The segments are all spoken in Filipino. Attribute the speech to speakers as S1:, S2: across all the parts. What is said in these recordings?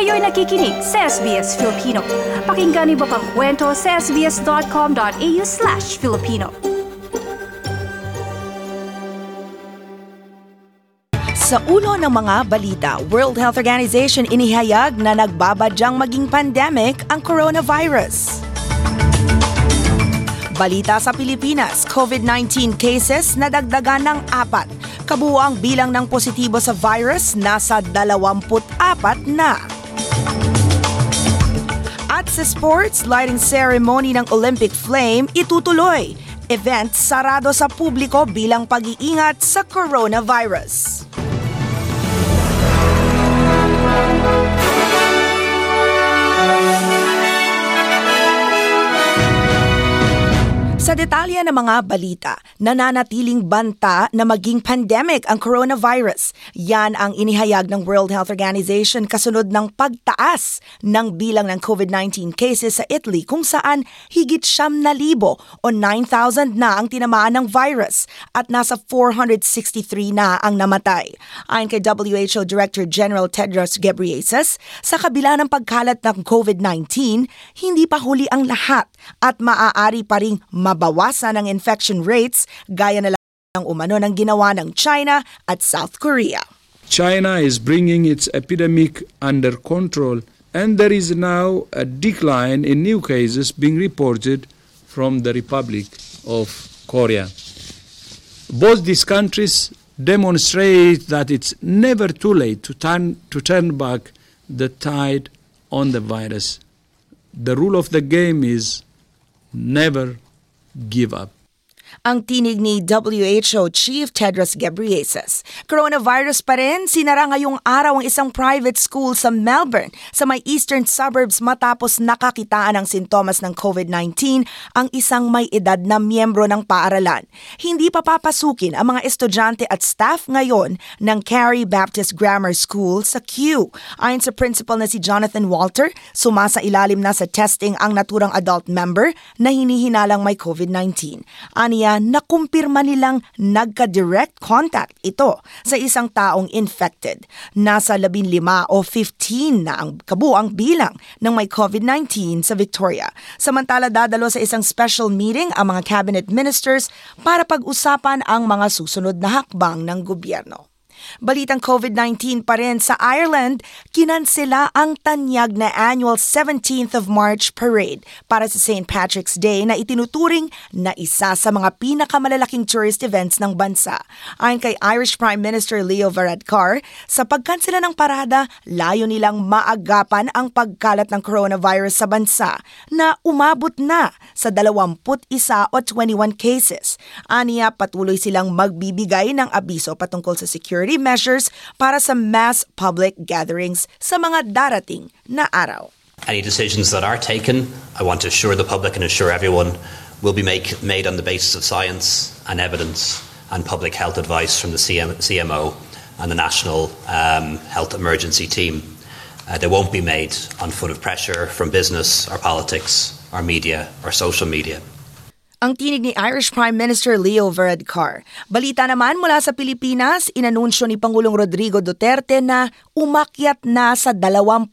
S1: Kayo'y nakikinig sa SBS Filipino. Pakinggan niyo pa ang kwento sa sbs.com.au/Filipino.
S2: Sa ulo ng mga balita, World Health Organization inihayag na nagbabadyang maging pandemic ang coronavirus. Balita sa Pilipinas, COVID-19 cases na dagdagan ng 4. Kabuuang bilang ng positibo sa virus nasa 24 na. At sa sports, lighting ceremony ng Olympic Flame itutuloy. Event sarado sa publiko bilang pag-iingat sa coronavirus. Sa detalye ng mga balita, nananatiling banta na maging pandemic ang coronavirus. Yan ang inihayag ng World Health Organization kasunod ng pagtaas ng bilang ng COVID-19 cases sa Italy kung saan higit 9,000 o 9,000 na ang tinamaan ng virus at nasa 463 na ang namatay. Ayon kay WHO Director General Tedros Ghebreyesus, sa kabila ng pagkalat ng COVID-19, hindi pa huli ang lahat at maaari pa ring mabawasan ang infection rates gaya na lang ng umano ng ginawa ng China at South Korea.
S3: China is bringing its epidemic under control and there is now a decline in new cases being reported from the Republic of Korea. Both these countries demonstrate that it's never too late to turn back the tide on the virus. The rule of the game is never give up.
S2: Ang tinig ni WHO Chief Tedros Ghebreyesus. Coronavirus pa rin, sinara ngayong araw ang isang private school sa Melbourne sa may eastern suburbs matapos nakakitaan ng sintomas ng COVID-19 ang isang may edad na miyembro ng paaralan. Hindi pa papasukin ang mga estudyante at staff ngayon ng Carey Baptist Grammar School sa Kew. Ayon sa principal na si Jonathan Walter, sumasa ilalim na sa testing ang naturang adult member na hinihinalang may COVID-19. Aniya, nakumpirma nilang nagka-direct contact ito sa isang taong infected. Nasa 15 o 15 na ang kabuang bilang ng may COVID-19 sa Victoria. Samantala dadalo sa isang special meeting ang mga cabinet ministers para pag-usapan ang mga susunod na hakbang ng gobyerno. Balitang COVID-19 pa rin sa Ireland, kinansela ang tanyag na annual 17th of March parade para sa St. Patrick's Day na itinuturing na isa sa mga pinakamalalaking tourist events ng bansa. Ayon kay Irish Prime Minister Leo Varadkar, sa pagkansela ng parada, layo nilang maagapan ang pagkalat ng coronavirus sa bansa na umabot na sa 21 o 21 cases. Aniya, patuloy silang magbibigay ng abiso patungkol sa security measures para sa mass public gatherings sa mga darating na araw.
S4: Any decisions that are taken, I want to assure the public and assure everyone, will be made on the basis of science and evidence and public health advice from the CMO and the National Health Emergency Team. They won't be made on foot of pressure from business or politics or media or social media.
S2: Ang tinig ni Irish Prime Minister Leo Varadkar. Balita naman mula sa Pilipinas, inanunsyo ni Pangulong Rodrigo Duterte na umakyat na sa 24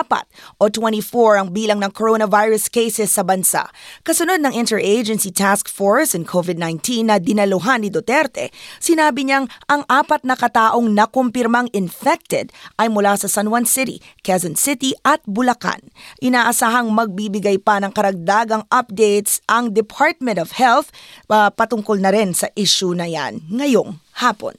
S2: o 24 ang bilang ng coronavirus cases sa bansa. Kasunod ng Interagency Task Force on COVID-19 na dinaluhan ni Duterte, sinabi niyang ang 4 na kataong nakumpirmang infected ay mula sa San Juan City, Quezon City at Bulacan. Inaasahang magbibigay pa ng karagdagang updates ang Department of Health patungkol na rin sa issue na yan ngayong hapon.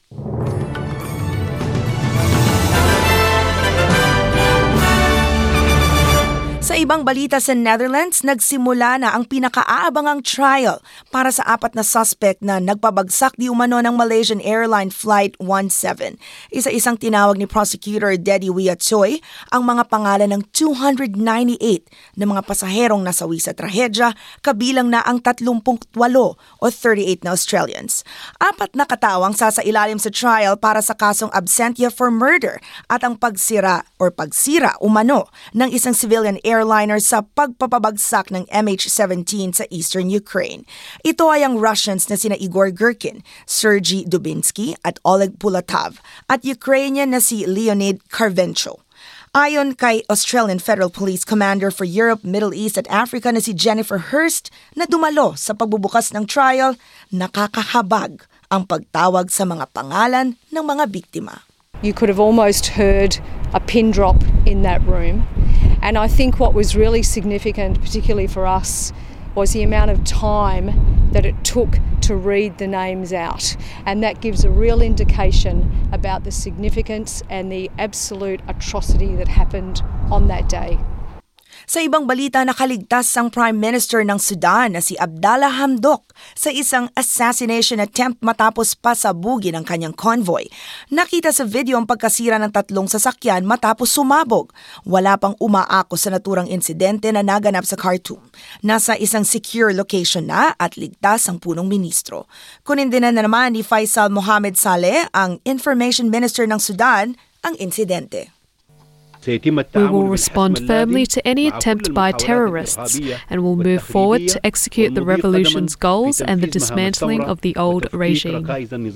S2: Sa ibang balita sa Netherlands, nagsimula na ang pinakaaabangang trial para sa 4 na suspect na nagpabagsak di umano ng Malaysian Airline Flight 17. Isa-isang tinawag ni Prosecutor Dedi Wiatsoy ang mga pangalan ng 298 na mga pasaherong nasawi sa trahedya, kabilang na ang 38 o 38 na Australians. 4 na katawang sasailalim sa trial para sa kasong absentia for murder at ang pagsira umano ng isang civilian airliner sa pagpapabagsak ng MH17 sa eastern Ukraine. Ito ay ang Russians na sina Igor Girkin, Sergei Dubinsky at Oleg Pulatov at Ukrainian na si Leonid Karvencho. Ayon kay Australian Federal Police Commander for Europe, Middle East at Africa na si Jennifer Hurst na dumalo sa pagbubukas ng trial, nakakahabag ang pagtawag sa mga pangalan ng mga biktima.
S5: You could have almost heard a pin drop in that room. And I think what was really significant, particularly for us, was the amount of time that it took to read the names out. And that gives a real indication about the significance and the absolute atrocity that happened on that day.
S2: Sa ibang balita, nakaligtas ang Prime Minister ng Sudan na si Abdallah Hamdok sa isang assassination attempt matapos pasabugin ang kanyang convoy. Nakita sa video ang pagkasira ng 3 sasakyan matapos sumabog. Wala pang umaako sa naturang insidente na naganap sa Khartoum. Nasa isang secure location na at ligtas ang punong ministro. Kunindinan na naman ni Faisal Mohamed Saleh, ang Information Minister ng Sudan, ang insidente.
S6: We will respond firmly to any attempt by terrorists and will move forward to execute the revolution's goals and the dismantling of the old regime.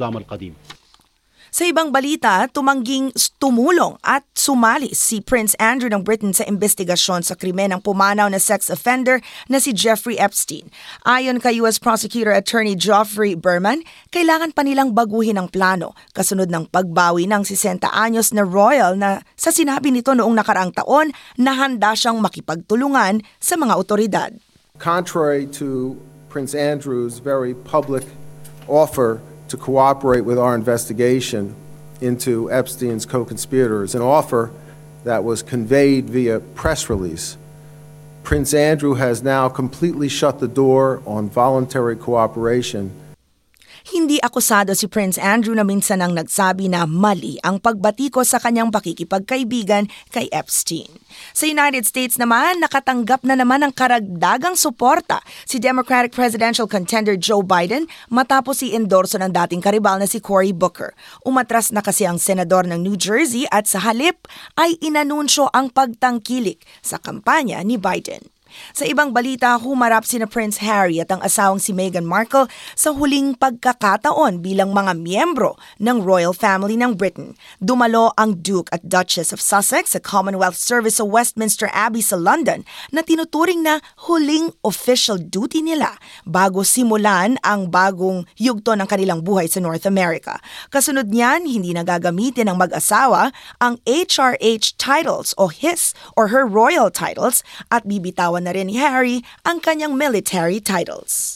S2: Sa ibang balita, tumulong at sumali si Prince Andrew ng Britain sa investigasyon sa krimen ng pumanaw na sex offender na si Jeffrey Epstein. Ayon kay US Prosecutor Attorney Geoffrey Berman, kailangan pa nilang baguhin ang plano kasunod ng pagbawi ng 60 anyos na royal na sa sinabi nito noong nakaraang taon na handa siyang makipagtulungan sa mga otoridad.
S7: Contrary to Prince Andrew's very public offer to cooperate with our investigation into Epstein's co-conspirators, an offer that was conveyed via press release, Prince Andrew has now completely shut the door on voluntary cooperation.
S2: Hindi akusado si Prince Andrew na minsan ang nagsabi na mali ang pagbatiko sa kanyang pakikipagkaibigan kay Epstein. Sa United States naman, nakatanggap na naman ng karagdagang suporta si Democratic presidential contender Joe Biden matapos i-endorso ng dating karibal na si Cory Booker. Umatras na kasi ang senador ng New Jersey at sa halip ay inanunsyo ang pagtangkilik sa kampanya ni Biden. Sa ibang balita, humarap sina Prince Harry at ang asawang si Meghan Markle sa huling pagkakataon bilang mga miyembro ng royal family ng Britain. Dumalo ang Duke at Duchess of Sussex sa Commonwealth Service sa Westminster Abbey sa London na tinuturing na huling official duty nila bago simulan ang bagong yugto ng kanilang buhay sa North America. Kasunod niyan, hindi na gagamitin ng mag-asawa ang HRH titles o his or her royal titles at bibitawan na rin ni Harry ang kanyang military titles.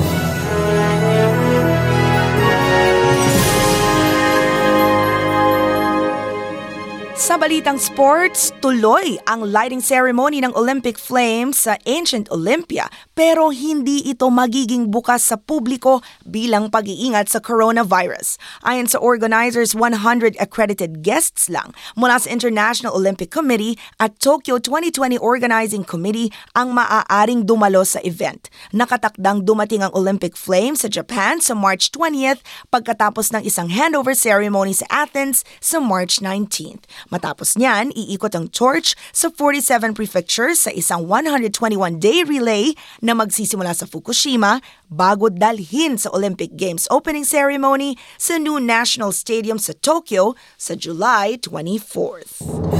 S2: Sa balitang sports, tuloy ang lighting ceremony ng Olympic Flames sa Ancient Olympia pero hindi ito magiging bukas sa publiko bilang pag-iingat sa coronavirus. Ayon sa organizers, 100 accredited guests lang mula sa International Olympic Committee at Tokyo 2020 Organizing Committee ang maaaring dumalo sa event. Nakatakdang dumating ang Olympic Flames sa Japan sa March 20th pagkatapos ng isang handover ceremony sa Athens sa March 19th. Matapos niyan, iikot ang torch sa 47 prefectures sa isang 121-day relay na magsisimula sa Fukushima bago dalhin sa Olympic Games opening ceremony sa new National Stadium sa Tokyo sa July 24th.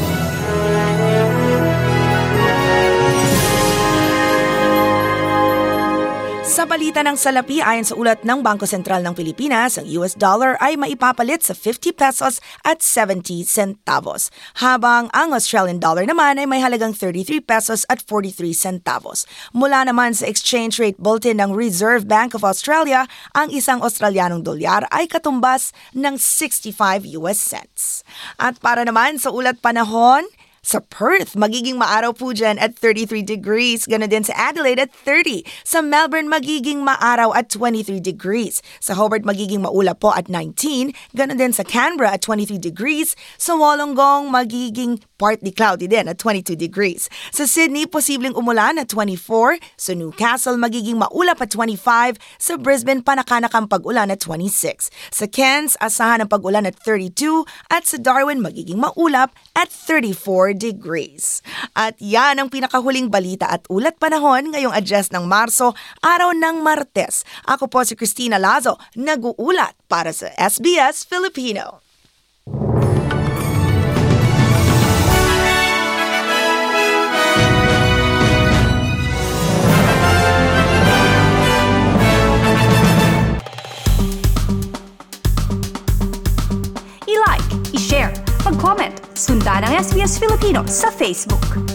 S2: Sa balita ng salapi, ayon sa ulat ng Bangko Sentral ng Pilipinas, ang US dollar ay maipapalit sa 50 pesos at 70 centavos, habang ang Australian dollar naman ay may halagang 33 pesos at 43 centavos. Mula naman sa exchange rate bulletin ng Reserve Bank of Australia, ang isang Australianong dolyar ay katumbas ng 65 US cents. At para naman sa ulat panahon, sa Perth, magiging maaraw po dyan at 33 degrees. Ganon din sa Adelaide at 30. Sa Melbourne, magiging maaraw at 23 degrees. Sa Hobart, magiging maulap po at 19. Ganon din sa Canberra at 23 degrees. Sa Wollongong, magiging partly cloudy din at 22 degrees. Sa Sydney, posibleng umulan at 24. Sa Newcastle, magiging maulap at 25. Sa Brisbane, panakanakang pag-ulan at 26. Sa Cairns, asahan ng pag-ulan at 32. At sa Darwin, magiging maulap at 34 degrees. At yan ang pinakahuling balita at ulat panahon ngayong Adyes ng Marso, araw ng Martes. Ako po si Christina Lazo, nag-uulat para sa SBS Filipino.
S1: mag-comment, sundan ang SBS Filipino sa Facebook.